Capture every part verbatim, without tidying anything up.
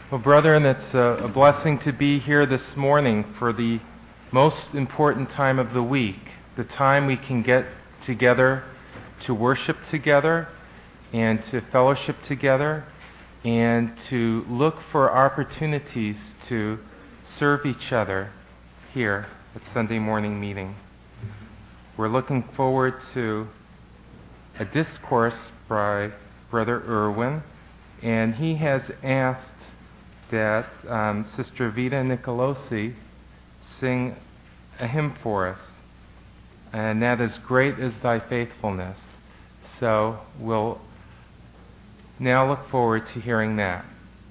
Well, brethren, it's a, a blessing to be here this morning for the most important time of the week, the time we can get together to worship together and to fellowship together and to look for opportunities to serve each other here at Sunday morning meeting. We're looking forward to a discourse by Brother Irwin, and he has asked that um, Sister Vita Nicolosi sing a hymn for us, and that is "Great is Thy Faithfulness." So we'll now look forward to hearing that.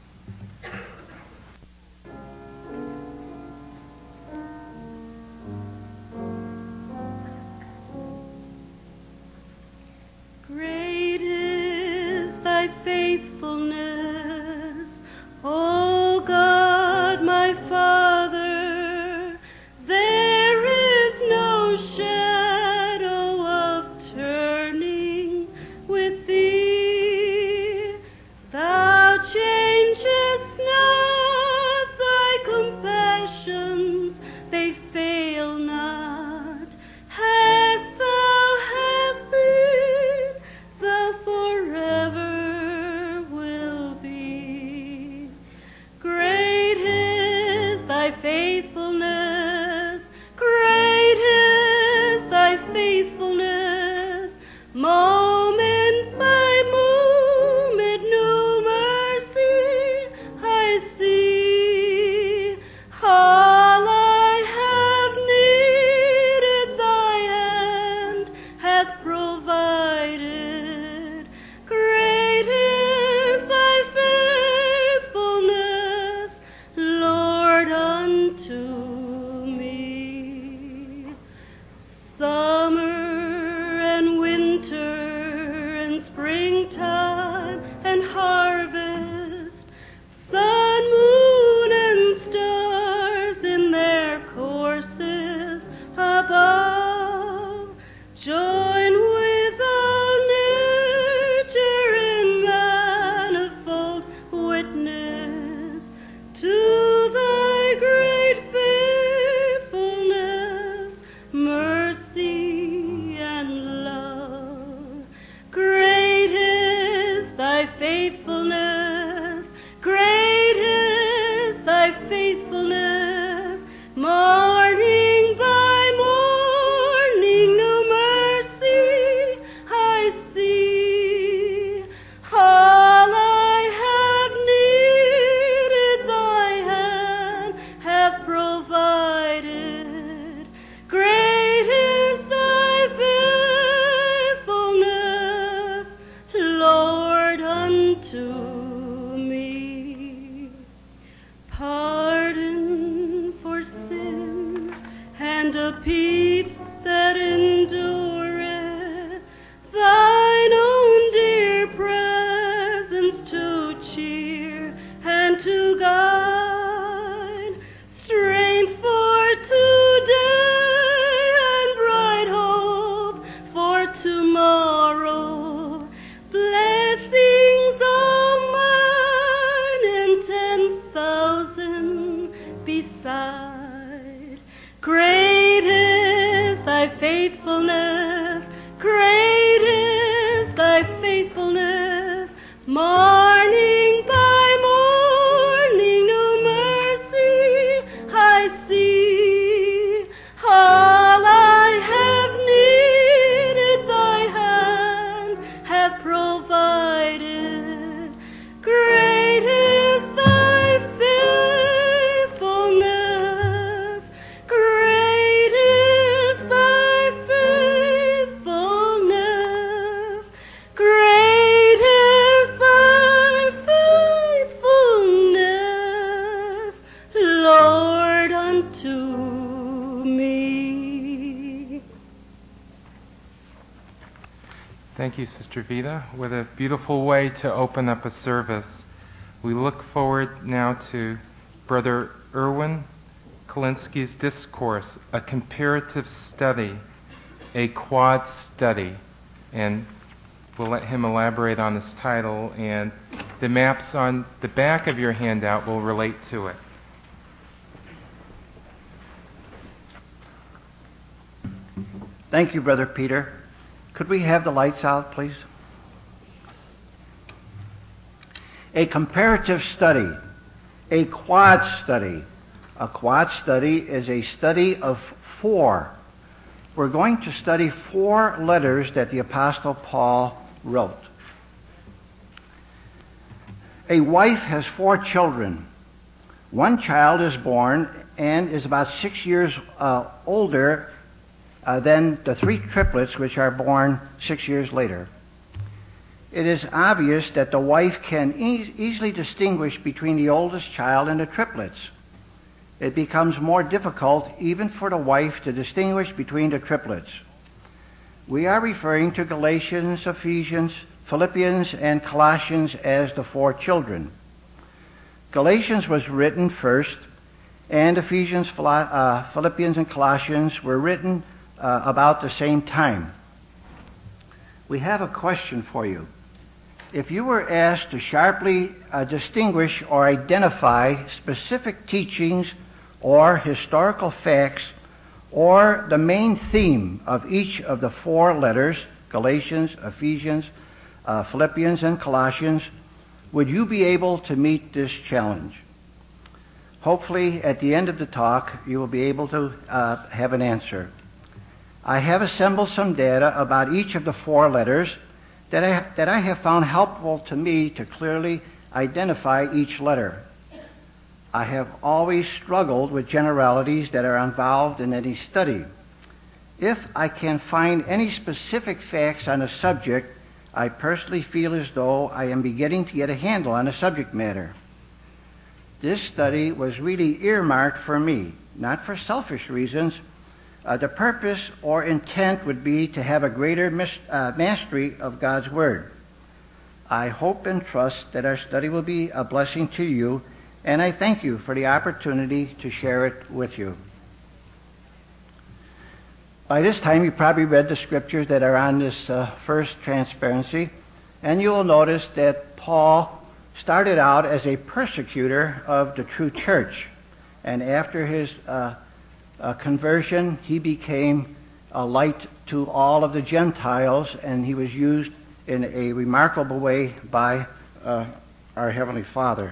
Great is Thy faithfulness, O God, my Father. There is no shadow of turning with Thee. Thou changest not, Thy compassions, they fail not. As Thou hast been, Thou forever will be. Great is Thy faithfulness, great is Thy faithfulness. Moment by moment, new mercy I see. All I have needed, Thy hand hath provided. Great is Thy faithfulness, Lord, unto me. Summer and winter and springtime and harvest, sun, moon, and stars in their courses above, join with all nature in manifold witness to Thy great faithfulness, mercy, and love. Great is Thy faithfulness, great is Thy faithfulness. Morning by morning, new mercy I see. All I have needed, Thy hand hath provided. Great is Thy faithfulness, Lord, unto me. Pardon for sin and a peace that endureth, Thine own dear presence to cheer and to guide, strength for today and bright hope for tomorrow, blessings all mine and ten thousand beside. Great is Thy faithfulness, great is Thy faithfulness. Morning by morning, new mercy I see. All I have needed, Thy hand hath provided. Great is Thy faithfulness, great is Thy faithfulness, great is Thy faithfulness, Lord, unto me. Thank you, Sister Vita. What a beautiful way to open up a service. We look forward now to Brother Irwin Kalinsky's discourse, A Comparative Study, a Quad Study. And we'll let him elaborate on this title and The maps on the back of your handout will relate to it. Thank you, Brother Peter. Could we have the lights out, please? A comparative study, a quad study. A quad study is a study of four. We're going to study four letters that the Apostle Paul wrote. A wife has four children. One child is born and is about six years uh, older uh, than the three triplets which are born six years later. It is obvious that the wife can e- easily distinguish between the oldest child and the triplets. It becomes more difficult even for the wife to distinguish between the triplets. We are referring to Galatians, Ephesians, Philippians, and Colossians as the four children. Galatians was written first, and Ephesians, uh, Philippians, and Colossians were written uh, about the same time. We have a question for you. If you were asked to sharply uh, distinguish or identify specific teachings or historical facts or the main theme of each of the four letters, Galatians, Ephesians, uh, Philippians, and Colossians, would you be able to meet this challenge? Hopefully, at the end of the talk, you will be able to uh, have an answer. I have assembled some data about each of the four letters that I, that I have found helpful to me to clearly identify each letter. I have always struggled with generalities that are involved in any study. If I can find any specific facts on a subject, I personally feel as though I am beginning to get a handle on the subject matter. This study was really earmarked for me, not for selfish reasons. Uh, the purpose or intent would be to have a greater mis- uh, mastery of God's Word. I hope and trust that our study will be a blessing to you, and I thank you for the opportunity to share it with you. By this time, you probably read the scriptures that are on this uh, first transparency, and you will notice that Paul started out as a persecutor of the true church, and after his uh, uh, conversion, he became a light to all of the Gentiles, and he was used in a remarkable way by uh, our Heavenly Father.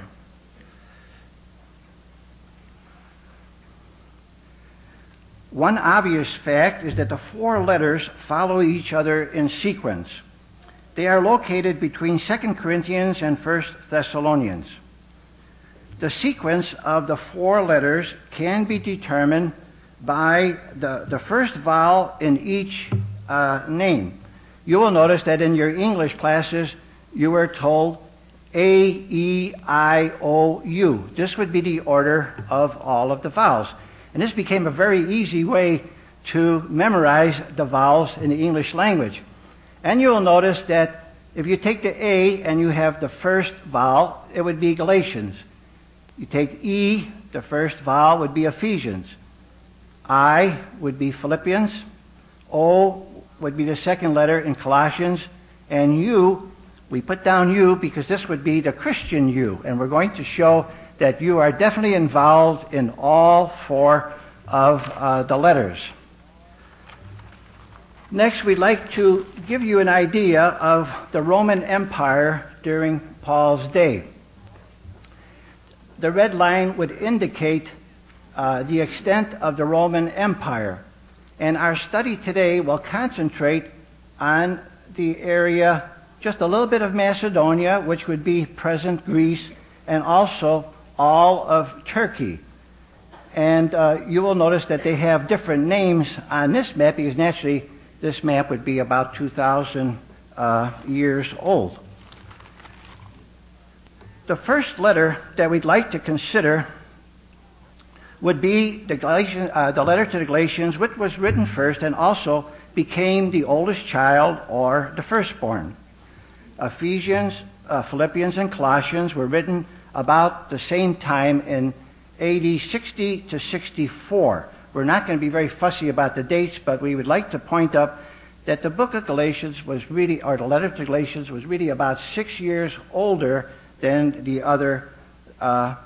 One obvious fact is that the four letters follow each other in sequence. They are located between Second Corinthians and First Thessalonians. The sequence of the four letters can be determined by the, the first vowel in each uh, name. You will notice that in your English classes, you were told A, E, I, O, U. This would be the order of all of the vowels. And this became a very easy way to memorize the vowels in the English language. And you'll notice that if you take the A and you have the first vowel, it would be Galatians. You take E, the first vowel would be Ephesians. I would be Philippians. O would be the second letter in Colossians. And U, we put down U because this would be the Christian U. And we're going to show that you are definitely involved in all four of uh, the letters. Next, we'd like to give you an idea of the Roman Empire during Paul's day. The red line would indicate uh, the extent of the Roman Empire. And our study today will concentrate on the area, just a little bit of Macedonia, which would be present Greece, and also all of Turkey. And uh, you will notice that they have different names on this map because naturally this map would be about two thousand uh, years old. The first letter that we'd like to consider would be the, Galatians, uh, the letter to the Galatians, which was written first and also became the oldest child or the firstborn. Ephesians, uh, Philippians, and Colossians were written about the same time in A D sixty to sixty-four. We're not going to be very fussy about the dates, but we would like to point up that the book of Galatians was really, or the letter to Galatians was really about six years older than the other uh,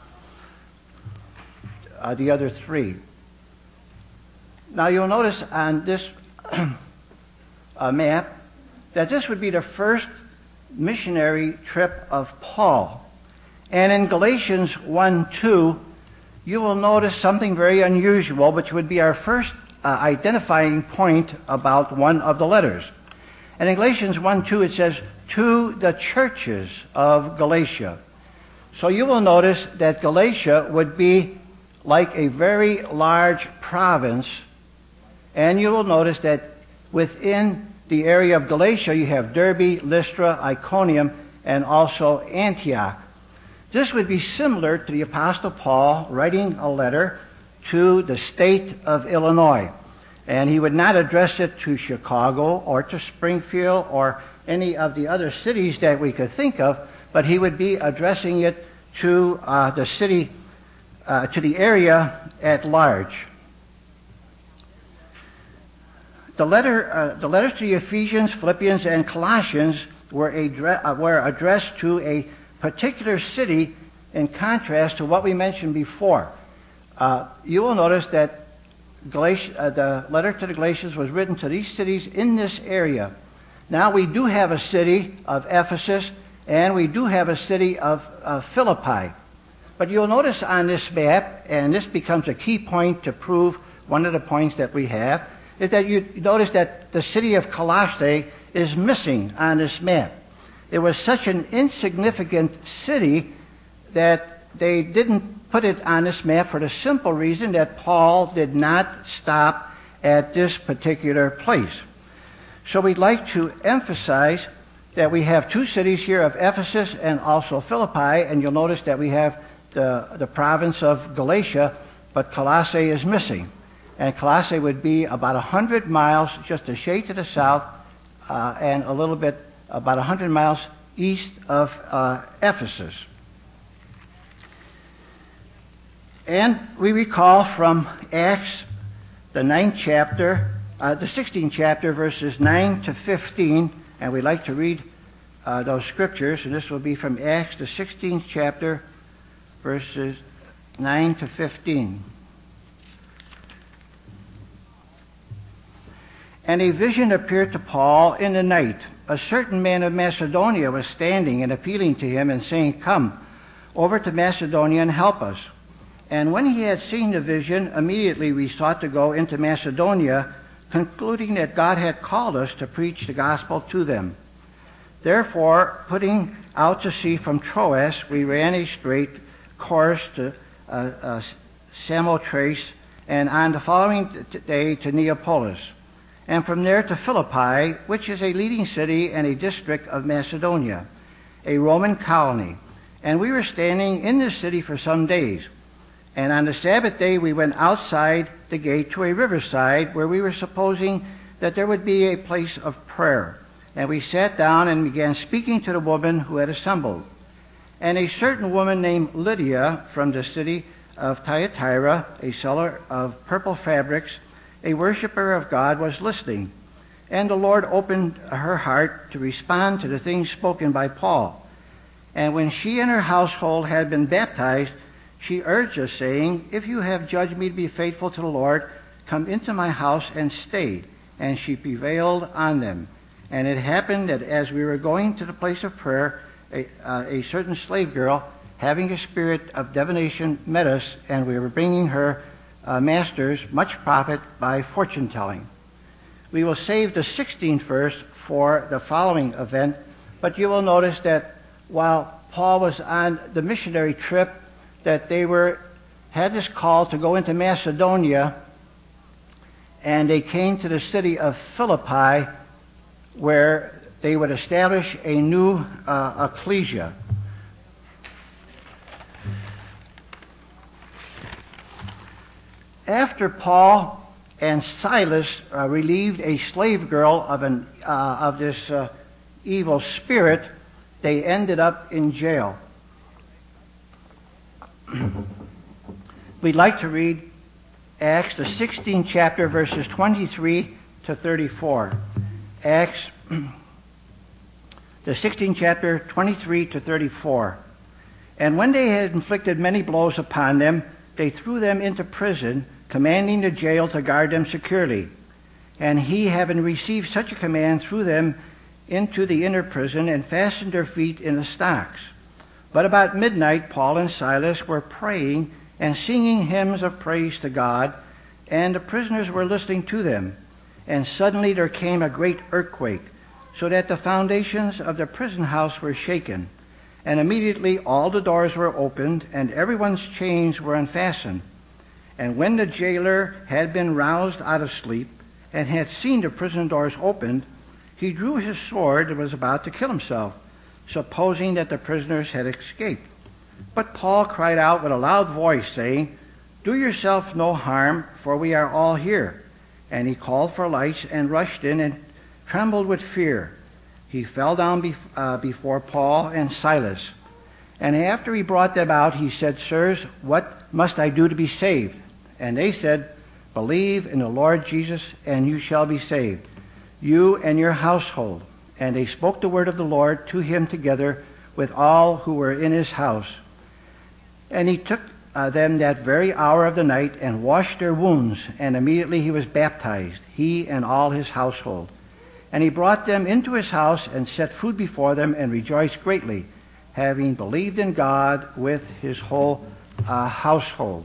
uh, the other three. Now you'll notice on this uh, map that this would be the first missionary trip of Paul. And in Galatians one two, you will notice something very unusual, which would be our first uh, identifying point about one of the letters. And in Galatians one two it says, to the churches of Galatia. So you will notice that Galatia would be like a very large province, and you will notice that within the area of Galatia you have Derbe, Lystra, Iconium, and also Antioch. This would be similar to the Apostle Paul writing a letter to the state of Illinois. And he would not address it to Chicago or to Springfield or any of the other cities that we could think of, but he would be addressing it to uh, the city, uh, to the area at large. The letter, uh, the letters to the Ephesians, Philippians, and Colossians were, adre- uh, were addressed to a particular city in contrast to what we mentioned before. Uh, you will notice that Galatia, uh, the letter to the Galatians was written to these cities in this area. Now we do have a city of Ephesus, and we do have a city of uh, Philippi. But you'll notice on this map, and this becomes a key point to prove one of the points that we have, is that you notice that the city of Colossae is missing on this map. It was such an insignificant city that they didn't put it on this map for the simple reason that Paul did not stop at this particular place. So we'd like to emphasize that we have two cities here of Ephesus and also Philippi, and you'll notice that we have the, the province of Galatia, but Colossae is missing. And Colossae would be about one hundred miles, just a shade to the south, uh, and a little bit, about one hundred miles east of uh, Ephesus. And we recall from Acts, the ninth chapter, uh, the sixteenth chapter, verses nine to fifteen, and we'd like to read uh, those scriptures, and this will be from Acts, the sixteenth chapter, verses nine to fifteen. And a vision appeared to Paul in the night. A certain man of Macedonia was standing and appealing to him and saying, "Come over to Macedonia and help us." And when he had seen the vision, immediately we sought to go into Macedonia, concluding that God had called us to preach the gospel to them. Therefore, putting out to sea from Troas, we ran a straight course to uh, uh, Samothrace, and on the following day to Neapolis, and from there to Philippi, which is a leading city and a district of Macedonia, a Roman colony. And we were standing in this city for some days. And on the Sabbath day we went outside the gate to a riverside where we were supposing that there would be a place of prayer. And we sat down and began speaking to the woman who had assembled. And a certain woman named Lydia from the city of Thyatira, a seller of purple fabrics, a worshiper of God, was listening. And the Lord opened her heart to respond to the things spoken by Paul. And when she and her household had been baptized, she urged us, saying, "If you have judged me to be faithful to the Lord, come into my house and stay." And she prevailed on them. And it happened that as we were going to the place of prayer, a, uh, a certain slave girl, having a spirit of divination, met us, and we were bringing her uh, masters much profit by fortune-telling. We will save the sixteenth verse for the following event, but you will notice that while Paul was on the missionary trip, that they were had this call to go into Macedonia, and they came to the city of Philippi, where they would establish a new uh, ecclesia. After Paul and Silas uh, relieved a slave girl of an uh, of this uh, evil spirit, they ended up in jail. We'd like to read Acts, the sixteenth chapter, verses twenty-three to thirty-four. Acts, the sixteenth chapter, twenty-three to thirty-four. And when they had inflicted many blows upon them, they threw them into prison, commanding the jail to guard them securely. And he, having received such a command, threw them into the inner prison and fastened their feet in the stocks. But about midnight, Paul and Silas were praying and singing hymns of praise to God, and the prisoners were listening to them. And suddenly there came a great earthquake, so that the foundations of the prison house were shaken. And immediately all the doors were opened, and everyone's chains were unfastened. And when the jailer had been roused out of sleep, and had seen the prison doors opened, he drew his sword and was about to kill himself, supposing that the prisoners had escaped. But Paul cried out with a loud voice, saying, "Do yourself no harm, for we are all here." And he called for lights and rushed in and trembled with fear. He fell down bef- uh, before Paul and Silas. And after he brought them out, he said, "Sirs, what must I do to be saved?" And they said, "Believe in the Lord Jesus, and you shall be saved, you and your household." And they spoke the word of the Lord to him together with all who were in his house. And he took uh, them that very hour of the night and washed their wounds, and immediately he was baptized, he and all his household. And he brought them into his house and set food before them, and rejoiced greatly, having believed in God with his whole uh, household.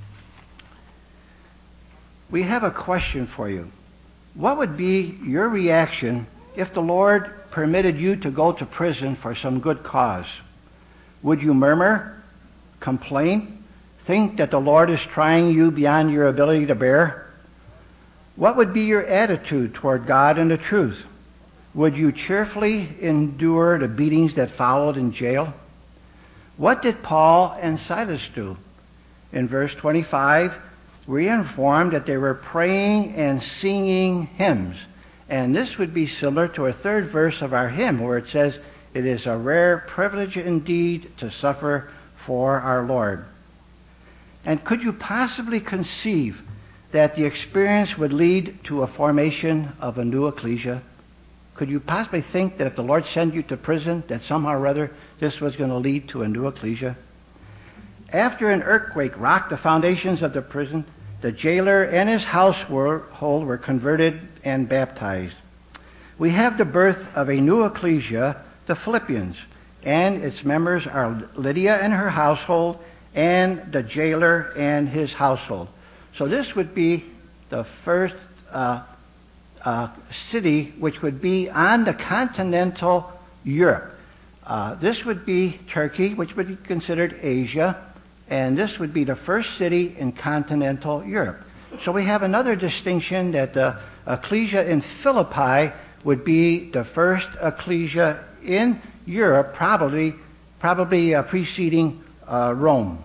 We have a question for you. What would be your reaction if the Lord permitted you to go to prison for some good cause? Would you murmur, complain, think that the Lord is trying you beyond your ability to bear? What would be your attitude toward God and the truth? Would you cheerfully endure the beatings that followed in jail? What did Paul and Silas do? In verse twenty-five, we are informed that they were praying and singing hymns. And this would be similar to a third verse of our hymn, where it says, "It is a rare privilege indeed to suffer for our Lord." And could you possibly conceive that the experience would lead to a formation of a new ecclesia? Could you possibly think that if the Lord sent you to prison, that somehow or other this was going to lead to a new ecclesia? After an earthquake rocked the foundations of the prison, the jailer and his household were converted and baptized. We have the birth of a new ecclesia, the Philippians, and its members are Lydia and her household, and the jailer and his household. So this would be the first uh, uh, city which would be on the continental Europe. Uh, this would be Turkey, which would be considered Asia, and this would be the first city in continental Europe. So we have another distinction, that the ecclesia in Philippi would be the first ecclesia in Europe, probably, probably uh, preceding uh, Rome.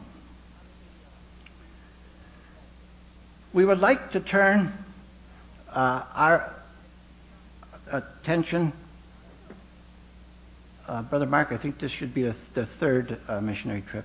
We would like to turn uh, our attention, uh, Brother Mark, I think this should be a, the third uh, missionary trip.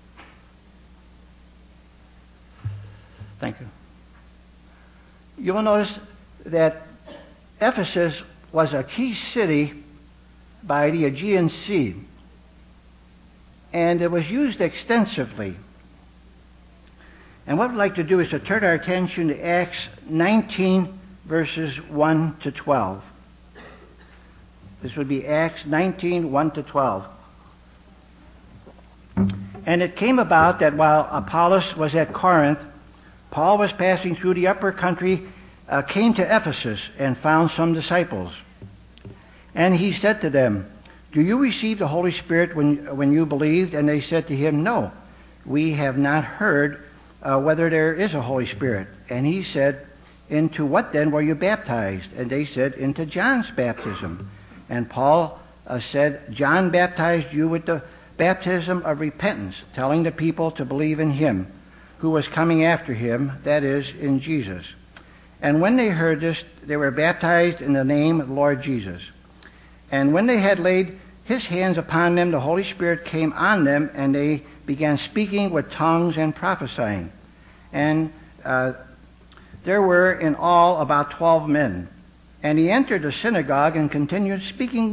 Thank you. You will notice that Ephesus was a key city by the Aegean Sea, and it was used extensively. And what we'd like to do is to turn our attention to Acts nineteen, verses one to twelve. This would be Acts nineteen, one to twelve. "And it came about that while Apollos was at Corinth, Paul was passing through the upper country, uh, came to Ephesus, and found some disciples. And he said to them, 'Do you receive the Holy Spirit when, when you believed?' And they said to him, 'No, we have not heard uh, whether there is a Holy Spirit.' And he said, 'Into what then were you baptized?' And they said, 'Into John's baptism.' And Paul uh, said, 'John baptized you with the baptism of repentance, telling the people to believe in him who was coming after him, that is, in Jesus.' And when they heard this, they were baptized in the name of the Lord Jesus. And when they had laid his hands upon them, the Holy Spirit came on them, and they began speaking with tongues and prophesying. And uh, there were in all about twelve men. And he entered the synagogue and continued speaking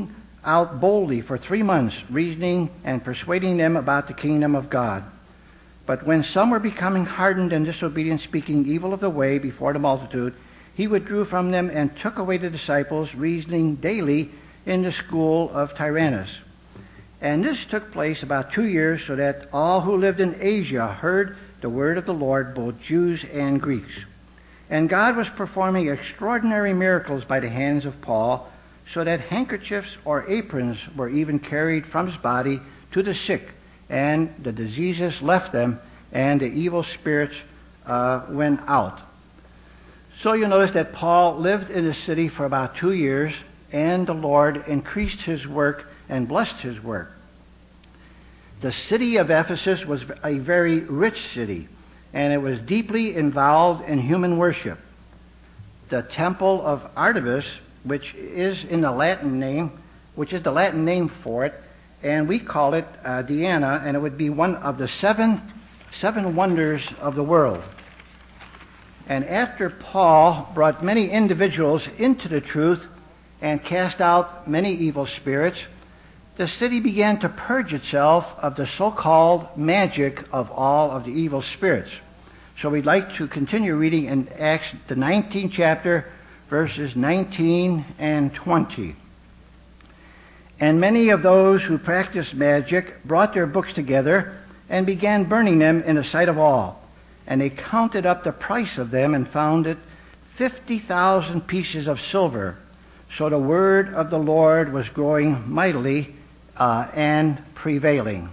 out boldly for three months, reasoning and persuading them about the kingdom of God. But when some were becoming hardened and disobedient, speaking evil of the way before the multitude, he withdrew from them and took away the disciples, reasoning daily in the school of Tyrannus. And this took place about two years, so that all who lived in Asia heard the word of the Lord, both Jews and Greeks. And God was performing extraordinary miracles by the hands of Paul, so that handkerchiefs or aprons were even carried from his body to the sick, and the diseases left them, and the evil spirits uh, went out. So you notice that Paul lived in the city for about two years, and the Lord increased his work and blessed his work. The city of Ephesus was a very rich city, and it was deeply involved in human worship. The temple of Artemis, which is in the Latin name, which is the Latin name for it, and we call it uh, Diana, and it would be one of the seven seven wonders of the world. And after Paul brought many individuals into the truth and cast out many evil spirits, the city began to purge itself of the so-called magic of all of the evil spirits. So we'd like to continue reading in Acts, the nineteenth chapter, verses nineteen and twenty. And many of those who practiced magic brought their books together and began burning them in the sight of all. And they counted up the price of them and found it fifty thousand pieces of silver. So the word of the Lord was growing mightily uh, and prevailing.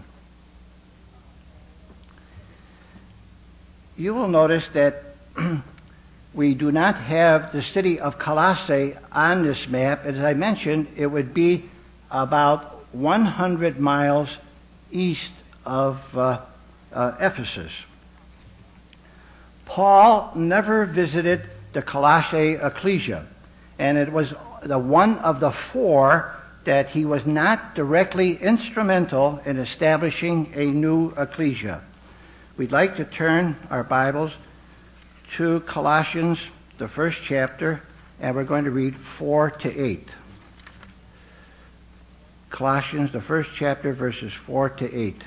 You will notice that we do not have the city of Colossae on this map. As I mentioned, it would be about one hundred miles east of uh, uh, Ephesus. Paul never visited the Colossae ecclesia, and it was the one of the four that he was not directly instrumental in establishing a new ecclesia. We'd like to turn our Bibles to Colossians, the first chapter, and we're going to read four to eight. Colossians, the first chapter, verses four to eight.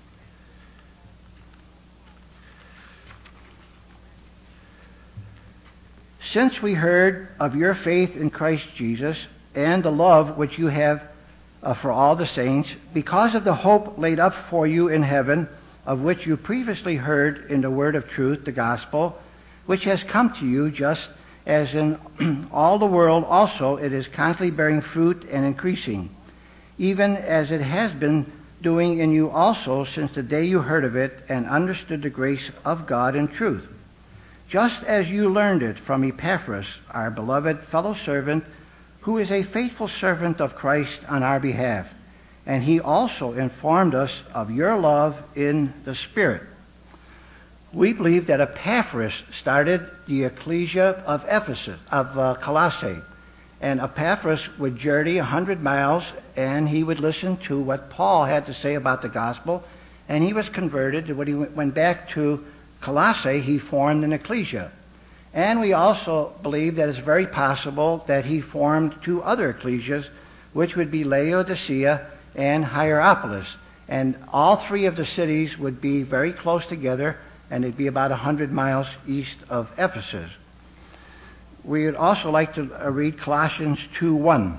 Since we heard of your faith in Christ Jesus and the love which you have uh, for all the saints, because of the hope laid up for you in heaven, of which you previously heard in the word of truth, the gospel, which has come to you, just as in all the world also it is constantly bearing fruit and increasing, even as it has been doing in you also since the day you heard of it and understood the grace of God in truth. Just as you learned it from Epaphras, our beloved fellow servant, who is a faithful servant of Christ on our behalf, and he also informed us of your love in the Spirit. We believe that Epaphras started the ecclesia of Ephesus, of uh, Colossae, and Epaphras would journey a hundred miles, and he would listen to what Paul had to say about the gospel, and he was converted. When he went back to Colossae, he formed an ecclesia. And we also believe that it's very possible that he formed two other ecclesias, which would be Laodicea and Hierapolis. And all three of the cities would be very close together, and it'd be about a hundred miles east of Ephesus. We would also like to read Colossians two one.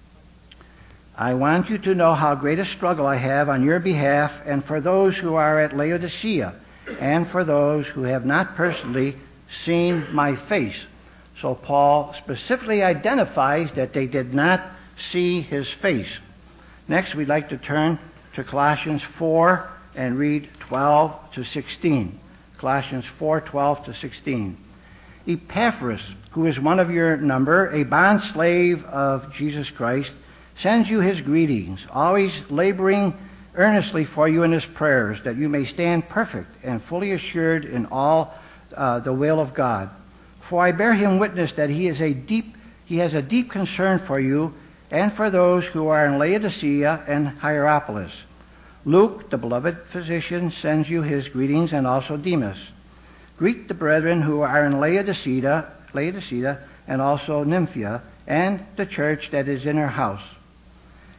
I want you to know how great a struggle I have on your behalf and for those who are at Laodicea, and for those who have not personally seen my face. So Paul specifically identifies that they did not see his face. Next, we'd like to turn to Colossians four and read twelve to sixteen. Colossians four, twelve to sixteen. Epaphras, who is one of your number, a bondslave of Jesus Christ, sends you his greetings, always laboring earnestly for you in his prayers, that you may stand perfect and fully assured in all uh, the will of God. For I bear him witness that he is a deep, he has a deep concern for you and for those who are in Laodicea and Hierapolis. Luke, the beloved physician, sends you his greetings, and also Demas. Greet the brethren who are in Laodicea, Laodicea and also Nymphia, and the church that is in her house.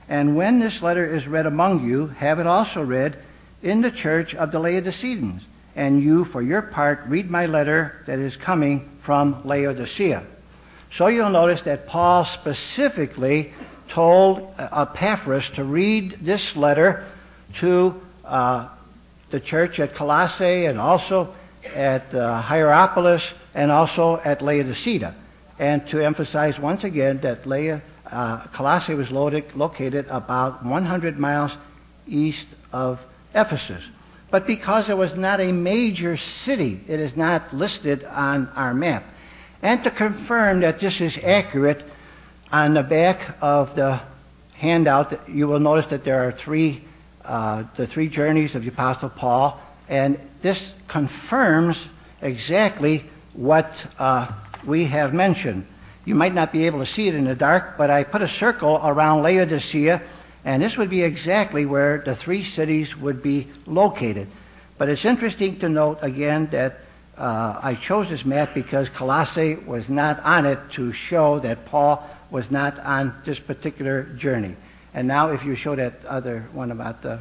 And when this letter is read among you, have it also read in the church of the Laodiceans. And you, for your part, read my letter that is coming from Laodicea. So you'll notice that Paul specifically told Epaphras to read this letter to uh, the church at Colossae and also at uh, Hierapolis and also at Laodicea. And to emphasize once again that Laodicea Uh, Colossae was located about one hundred miles east of Ephesus. But because it was not a major city, it is not listed on our map. And to confirm that this is accurate, on the back of the handout, you will notice that there are three, uh, the three journeys of the Apostle Paul, and this confirms exactly what uh, we have mentioned. You might not be able to see it in the dark, but I put a circle around Laodicea, and this would be exactly where the three cities would be located. But it's interesting to note again that uh, I chose this map because Colossae was not on it to show that Paul was not on this particular journey. And now if you show that other one about the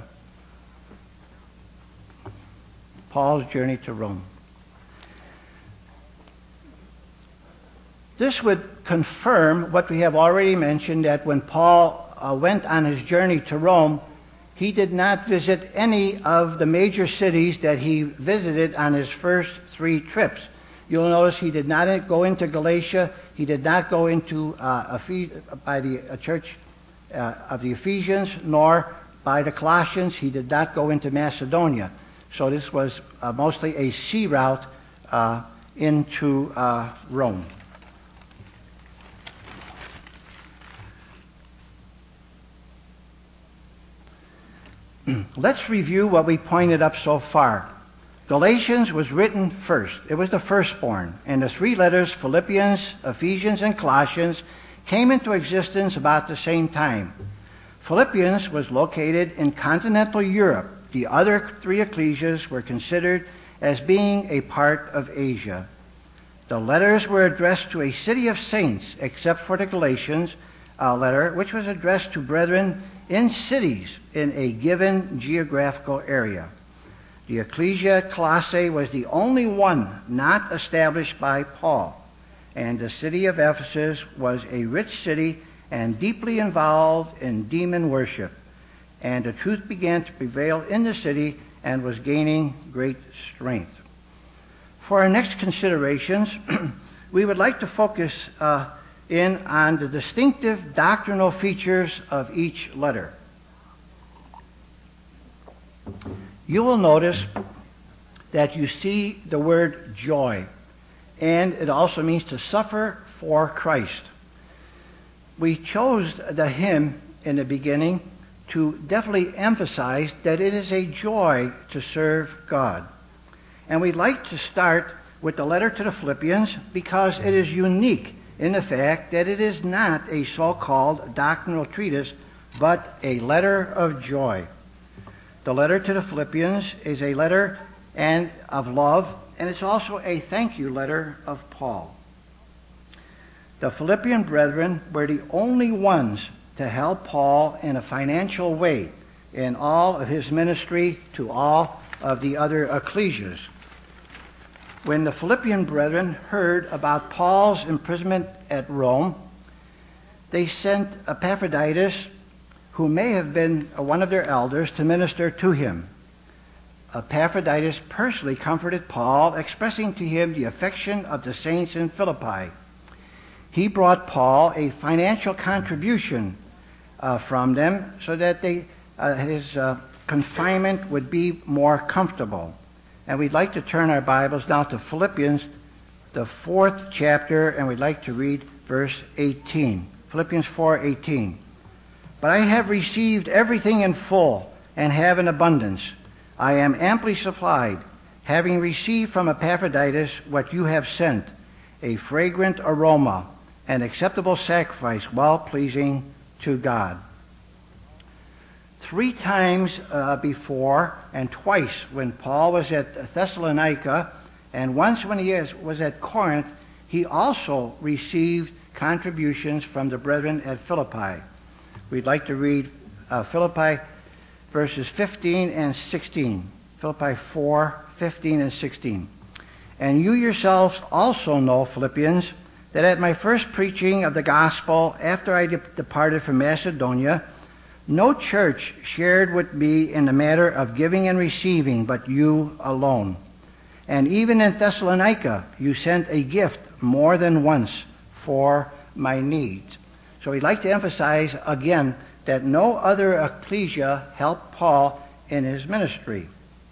Paul's journey to Rome. This would confirm what we have already mentioned, that when Paul uh, went on his journey to Rome, he did not visit any of the major cities that he visited on his first three trips. You'll notice he did not go into Galatia, he did not go into uh, Ephes- by the uh, church uh, of the Ephesians, nor by the Colossians. He did not go into Macedonia. So this was uh, mostly a sea route uh, into uh, Rome. Let's review what we pointed up so far. Galatians was written first. It was the firstborn. And the three letters, Philippians, Ephesians, and Colossians, came into existence about the same time. Philippians was located in continental Europe. The other three ecclesias were considered as being a part of Asia. The letters were addressed to a city of saints, except for the Galatians uh, letter, which was addressed to brethren in cities in a given geographical area. The Ecclesia at Colossae was the only one not established by Paul, and the city of Ephesus was a rich city and deeply involved in demon worship, and the truth began to prevail in the city and was gaining great strength. For our next considerations, we would like to focus uh, in on the distinctive doctrinal features of each letter. You will notice that you see the word joy, and it also means to suffer for Christ. We chose the hymn in the beginning to definitely emphasize that it is a joy to serve God. And we'd like to start with the letter to the Philippians because it is unique in the fact that it is not a so-called doctrinal treatise, but a letter of joy. The letter to the Philippians is a letter and of love, and it's also a thank you letter of Paul. The Philippian brethren were the only ones to help Paul in a financial way in all of his ministry to all of the other ecclesias. When the Philippian brethren heard about Paul's imprisonment at Rome, they sent Epaphroditus, who may have been one of their elders, to minister to him. Epaphroditus personally comforted Paul, expressing to him the affection of the saints in Philippi. He brought Paul a financial contribution uh, from them so that they, uh, his uh, confinement would be more comfortable. And we'd like to turn our Bibles now to Philippians, the fourth chapter, and we'd like to read verse eighteen. Philippians four eighteen. But I have received everything in full and have an abundance. I am amply supplied, having received from Epaphroditus what you have sent, a fragrant aroma, an acceptable sacrifice, well-pleasing to God. Three times uh, before, and twice when Paul was at Thessalonica, and once when he was at Corinth, he also received contributions from the brethren at Philippi. we'd like to read uh, Philippi verses fifteen and sixteen. Philippi four, fifteen and sixteen. And you yourselves also know, Philippians, that at my first preaching of the gospel after I de- departed from Macedonia, no church shared with me in the matter of giving and receiving, but you alone. And even in Thessalonica, you sent a gift more than once for my needs. So we'd like to emphasize again that no other ecclesia helped Paul in his ministry.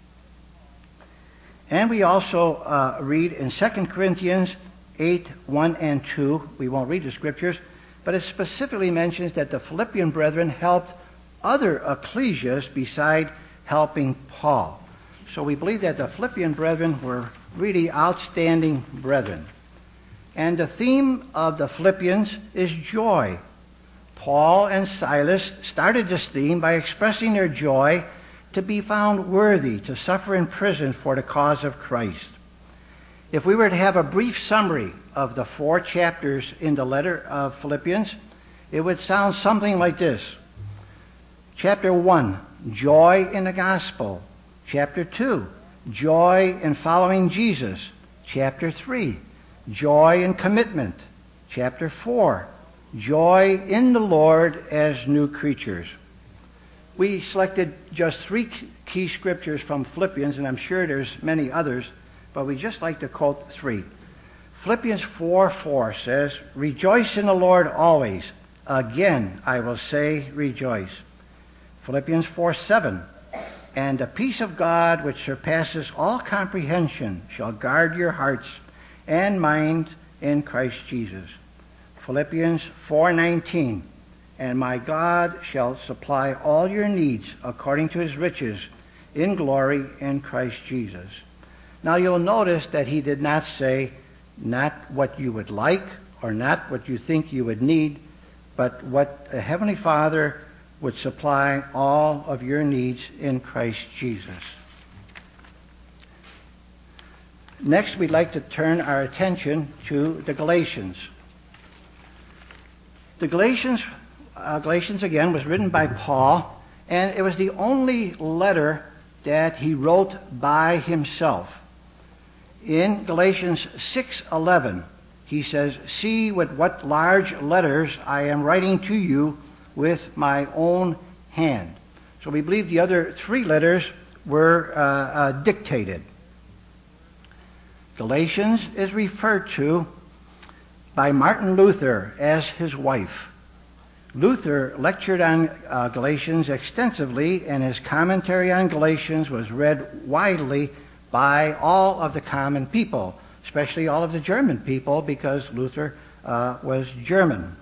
And we also uh, read in Second Corinthians eight, one and two, we won't read the scriptures, but it specifically mentions that the Philippian brethren helped other ecclesias beside helping Paul. So we believe that the Philippian brethren were really outstanding brethren. And the theme of the Philippians is joy. Paul and Silas started this theme by expressing their joy to be found worthy to suffer in prison for the cause of Christ. If we were to have a brief summary of the four chapters in the letter of Philippians, it would sound something like this. Chapter one, joy in the gospel. Chapter two, joy in following Jesus. Chapter three, joy in commitment. Chapter four, joy in the Lord as new creatures. We selected just three key scriptures from Philippians, and I'm sure there's many others, but we just like to quote three. Philippians four four says, "Rejoice in the Lord always. Again, I will say rejoice." Philippians four seven, "And the peace of God, which surpasses all comprehension, shall guard your hearts and minds in Christ Jesus." Philippians four nineteen, "And my God shall supply all your needs according to his riches in glory in Christ Jesus." Now you'll notice that he did not say, not what you would like or not what you think you would need, but what the Heavenly Father would supply all of your needs in Christ Jesus. Next, we'd like to turn our attention to the Galatians. The Galatians, uh, Galatians again, was written by Paul, and it was the only letter that he wrote by himself. In Galatians six eleven, he says, "See with what large letters I am writing to you with my own hand." So we believe the other three letters were uh, uh, dictated. Galatians is referred to by Martin Luther as his wife. Luther lectured on uh, Galatians extensively, and his commentary on Galatians was read widely by all of the common people, especially all of the German people, because Luther uh, was German.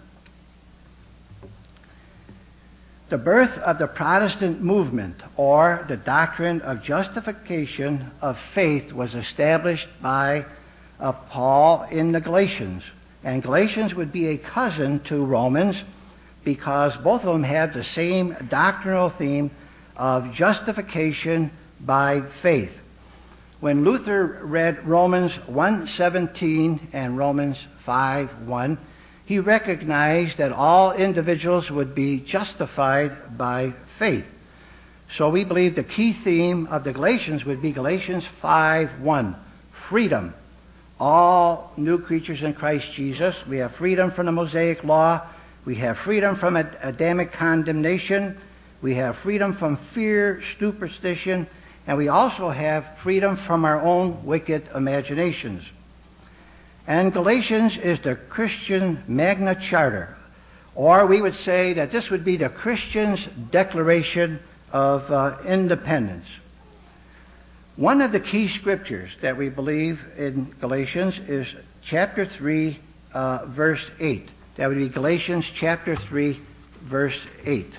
The birth of the Protestant movement, or the doctrine of justification of faith, was established by uh, Paul in the Galatians. And Galatians would be a cousin to Romans because both of them have the same doctrinal theme of justification by faith. When Luther read Romans one seventeen and Romans five one, he recognized that all individuals would be justified by faith. So we believe the key theme of the Galatians would be Galatians five one, freedom. All new creatures in Christ Jesus. We have freedom from the Mosaic law. We have freedom from Adamic condemnation. We have freedom from fear, superstition, and we also have freedom from our own wicked imaginations. And Galatians is the Christian Magna Charta, or we would say that this would be the Christian's Declaration of uh, Independence. One of the key scriptures that we believe in Galatians is chapter three, uh, verse eight. That would be Galatians chapter three, verse eight.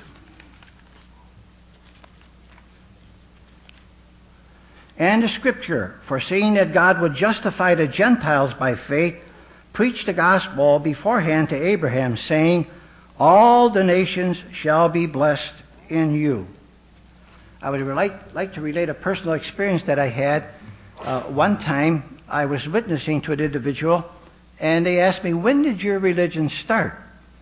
And the scripture, foreseeing that God would justify the Gentiles by faith, preached the gospel beforehand to Abraham, saying, "All the nations shall be blessed in you." I would like, like to relate a personal experience that I had. Uh, one time, I was witnessing to an individual, and they asked me, "When did your religion start?"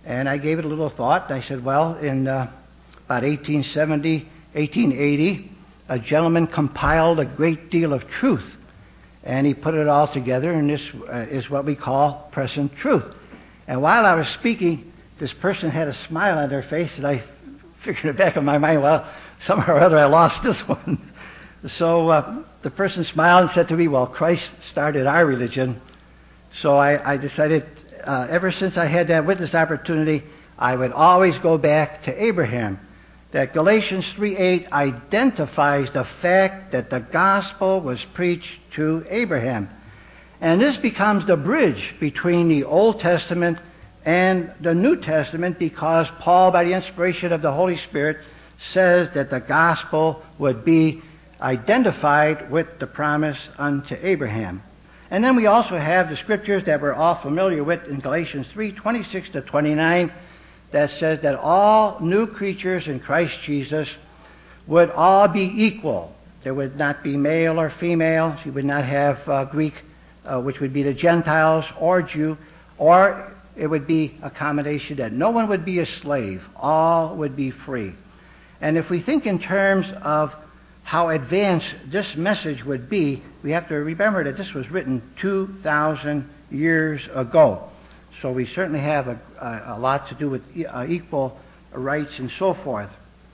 And I gave it a little thought. I said, well, in uh, about eighteen seventy, eighteen eighty, a gentleman compiled a great deal of truth. And he put it all together, and this uh, is what we call present truth. And while I was speaking, this person had a smile on their face, and I figured in the back of my mind, well, somehow or other I lost this one. So uh, the person smiled and said to me, well, Christ started our religion. So I, I decided, uh, ever since I had that witness opportunity, I would always go back to Abraham. That Galatians three eight identifies the fact that the gospel was preached to Abraham. And this becomes the bridge between the Old Testament and the New Testament, because Paul, by the inspiration of the Holy Spirit, says that the gospel would be identified with the promise unto Abraham. And then we also have the scriptures that we're all familiar with in Galatians three twenty-six to twenty-nine, that says that all new creatures in Christ Jesus would all be equal. There would not be male or female. You would not have uh, Greek, uh, which would be the Gentiles, or Jew, or it would be a combination that no one would be a slave. All would be free. And if we think in terms of how advanced this message would be, we have to remember that this was written two thousand years ago. So we certainly have a, a, a lot to do with uh, equal rights and so forth.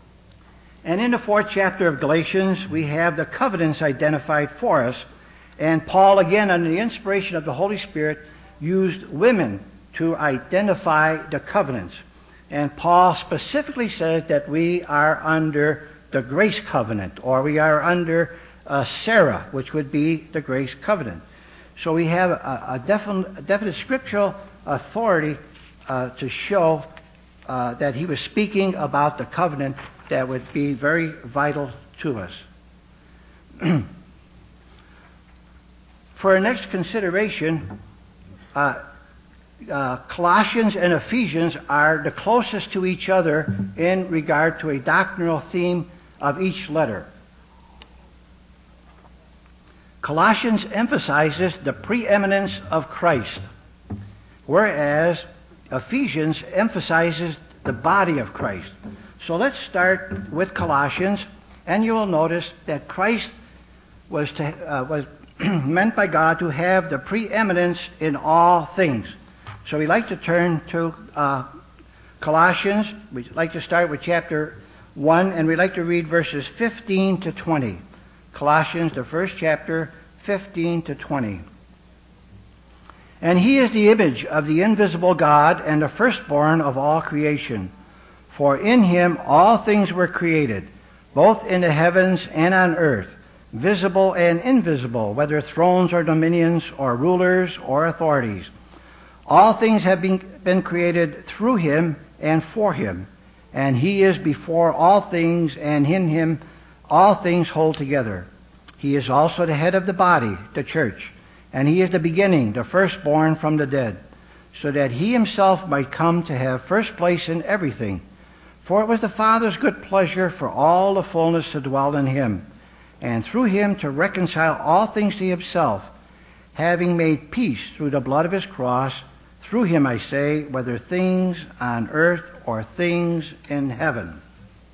And in the fourth chapter of Galatians, we have the covenants identified for us. And Paul, again, under the inspiration of the Holy Spirit, used women to identify the covenants. And Paul specifically says that we are under the grace covenant, or we are under uh, Sarah, which would be the grace covenant. So we have a, a, definite, a definite scriptural authority uh, to show uh, that he was speaking about the covenant that would be very vital to us. For our next consideration, uh, uh, Colossians and Ephesians are the closest to each other in regard to a doctrinal theme of each letter. Colossians emphasizes the preeminence of Christ, whereas Ephesians emphasizes the body of Christ. So let's start with Colossians, and you will notice that Christ was, to, uh, was meant by God to have the preeminence in all things. So we like to turn to uh, Colossians. We'd like to start with chapter one, and we'd like to read verses fifteen to twenty. Colossians, the first chapter, fifteen to twenty. And he is the image of the invisible God, and the firstborn of all creation. For in him all things were created, both in the heavens and on earth, visible and invisible, whether thrones or dominions or rulers or authorities. All things have been, been created through him and for him. And he is before all things, and in him all things hold together. He is also the head of the body, the church. And he is the beginning, the firstborn from the dead, so that he himself might come to have first place in everything. For it was the Father's good pleasure for all the fullness to dwell in him, and through him to reconcile all things to himself, having made peace through the blood of his cross. Through him, I say, whether things on earth or things in heaven.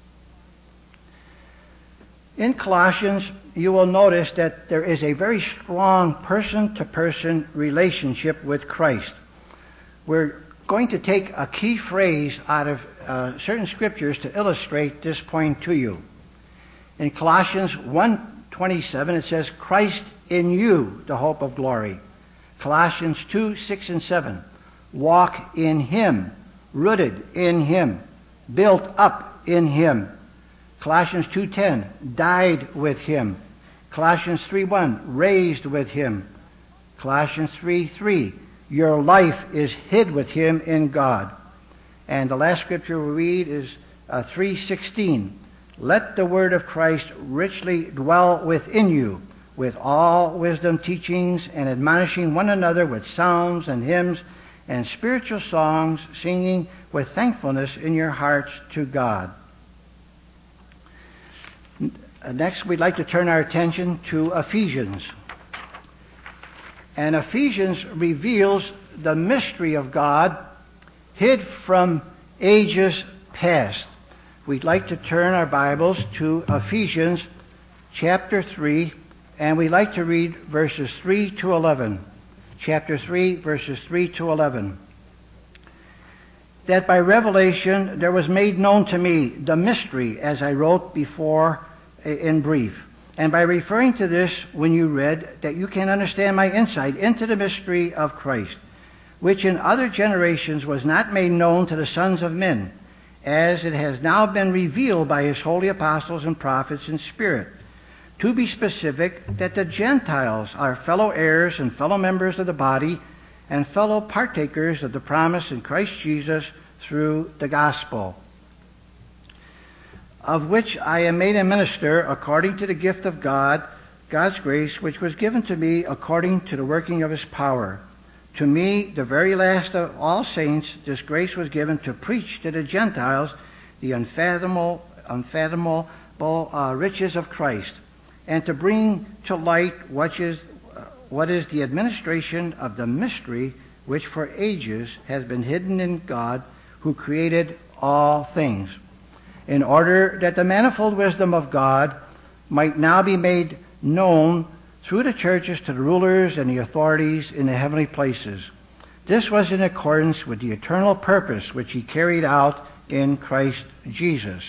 In Colossians, you will notice that there is a very strong person-to-person relationship with Christ. We're going to take a key phrase out of uh, certain scriptures to illustrate this point to you. In Colossians one twenty-seven, it says, Christ in you, the hope of glory. Colossians two six and seven, walk in him, rooted in him, built up in him. Colossians two ten, died with him. Colossians three one, raised with him. Colossians three three, your life is hid with him in God. And the last scripture we read is uh, three sixteen, let the word of Christ richly dwell within you, with all wisdom teachings and admonishing one another with psalms and hymns and spiritual songs, singing with thankfulness in your hearts to God. Next, we'd like to turn our attention to Ephesians. And Ephesians reveals the mystery of God hid from ages past. We'd like to turn our Bibles to Ephesians chapter three, and we'd like to read verses three to eleven. Chapter three, verses three to eleven. That by revelation there was made known to me the mystery, as I wrote before in brief. And by referring to this when you read, that you can understand my insight into the mystery of Christ, which in other generations was not made known to the sons of men, as it has now been revealed by his holy apostles and prophets in spirit. To be specific, that the Gentiles are fellow heirs and fellow members of the body, and fellow partakers of the promise in Christ Jesus through the gospel, of which I am made a minister according to the gift of God, God's grace, which was given to me according to the working of his power. To me, the very last of all saints, this grace was given to preach to the Gentiles the unfathomable, unfathomable uh, riches of Christ, and to bring to light what is what is the administration of the mystery which for ages has been hidden in God, who created all things, in order that the manifold wisdom of God might now be made known through the churches to the rulers and the authorities in the heavenly places. This was in accordance with the eternal purpose which he carried out in Christ Jesus.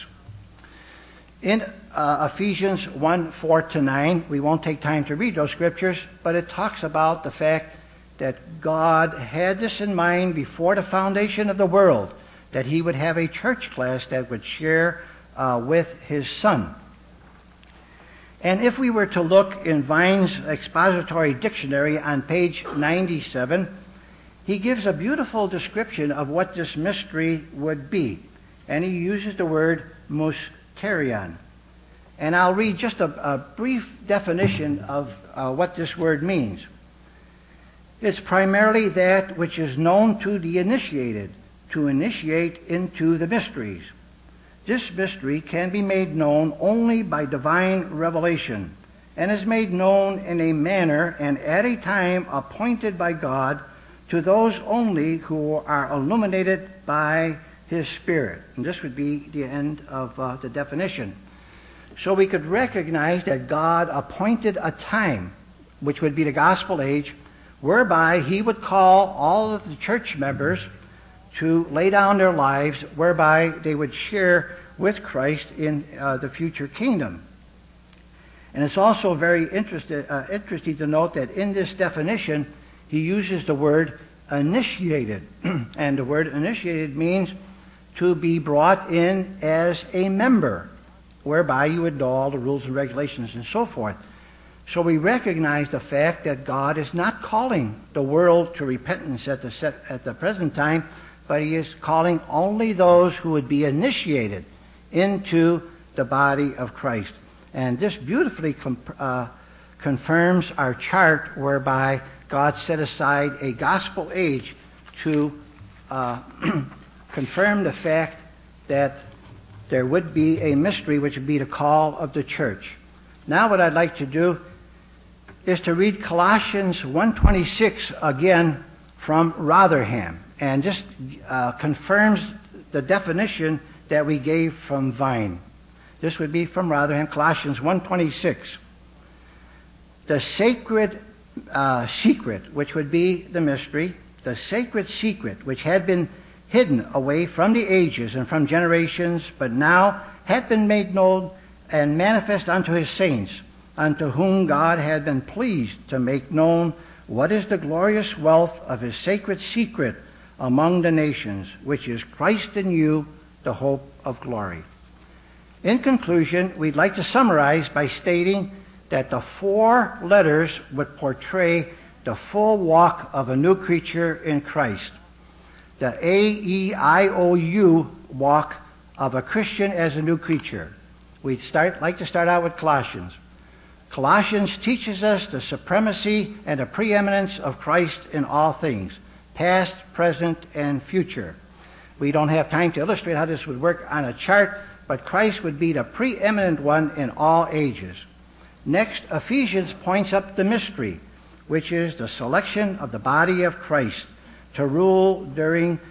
In uh, Ephesians one, four to nine, we won't take time to read those scriptures, but it talks about the fact that God had this in mind before the foundation of the world, that he would have a church class that would share uh, with his Son. And if we were to look in Vine's expository dictionary on page ninety-seven, he gives a beautiful description of what this mystery would be. And he uses the word mysterion. And I'll read just a, a brief definition of uh, what this word means. It's primarily that which is known to the initiated, to initiate into the mysteries. This mystery can be made known only by divine revelation, and is made known in a manner and at a time appointed by God to those only who are illuminated by his Spirit. And this would be the end of uh, the definition. So we could recognize that God appointed a time, which would be the gospel age, whereby he would call all of the church members to lay down their lives, whereby they would share with Christ in uh, the future kingdom. And it's also very interesting, uh, interesting to note that in this definition, he uses the word initiated. And the word initiated means to be brought in as a member, whereby you would know all the rules and regulations and so forth. So we recognize the fact that God is not calling the world to repentance at the, set, at the present time, but he is calling only those who would be initiated into the body of Christ. And this beautifully com- uh, confirms our chart whereby God set aside a gospel age to uh, confirm the fact that there would be a mystery which would be the call of the church. Now what I'd like to do is to read Colossians one twenty-six again from Rotherham, and just uh, confirms the definition that we gave from Vine. This would be from Rotherham, Colossians one twenty-six. The sacred uh, secret, which would be the mystery, the sacred secret which had been hidden away from the ages and from generations, but now had been made known and manifest unto his saints, unto whom God had been pleased to make known what is the glorious wealth of his sacred secret among the nations, which is Christ in you, the hope of glory. In conclusion, we'd like to summarize by stating that the four letters would portray the full walk of a new creature in Christ. The A E I O U walk of a Christian as a new creature. We'd start, like to start out with Colossians. Colossians teaches us the supremacy and the preeminence of Christ in all things, past, present, and future. We don't have time to illustrate how this would work on a chart, but Christ would be the preeminent one in all ages. Next, Ephesians points up the mystery, which is the selection of the body of Christ to rule during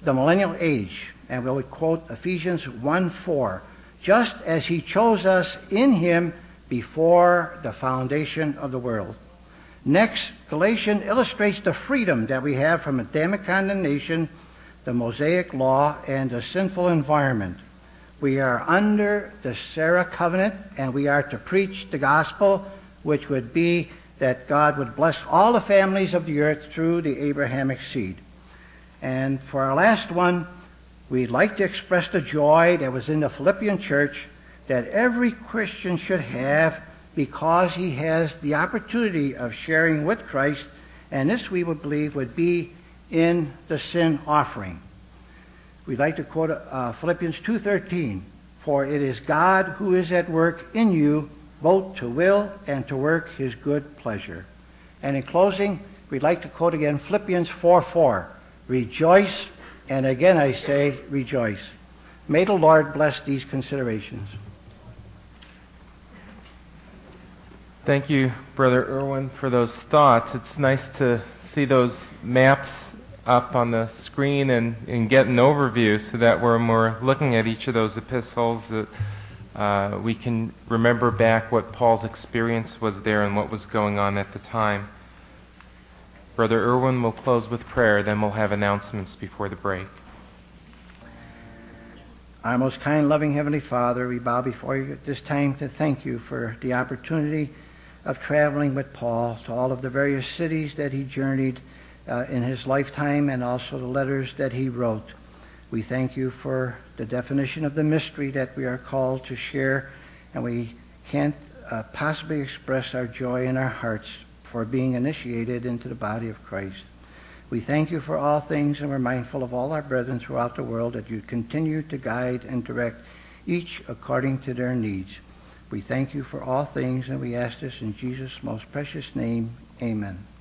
the millennial age, and we would quote Ephesians one four, just as he chose us in him before the foundation of the world. Next, Galatians illustrates the freedom that we have from Adamic condemnation, the Mosaic law, and the sinful environment. We are under the Sarah covenant, and we are to preach the gospel, which would be that God would bless all the families of the earth through the Abrahamic seed. And for our last one, we'd like to express the joy that was in the Philippian church that every Christian should have, because he has the opportunity of sharing with Christ, and this we would believe would be in the sin offering. We'd like to quote uh, Philippians two thirteen, for it is God who is at work in you, both to will and to work his good pleasure. And in closing, we'd like to quote again Philippians four four, rejoice, and again I say rejoice. May the Lord bless these considerations. Thank you, Brother Irwin, for those thoughts. It's nice to see those maps up on the screen and, and get an overview so that when we're looking at each of those epistles, that uh, we can remember back what Paul's experience was there and what was going on at the time. Brother Irwin will close with prayer, then we'll have announcements before the break. Our most kind, loving Heavenly Father, we bow before you at this time to thank you for the opportunity of traveling with Paul to all of the various cities that he journeyed uh, in his lifetime, and also the letters that he wrote. We thank you for the definition of the mystery that we are called to share, and we can't uh, possibly express our joy in our hearts for being initiated into the body of Christ. We thank you for all things, and we're mindful of all our brethren throughout the world, that you continue to guide and direct each according to their needs. We thank you for all things, and we ask this in Jesus' most precious name. Amen.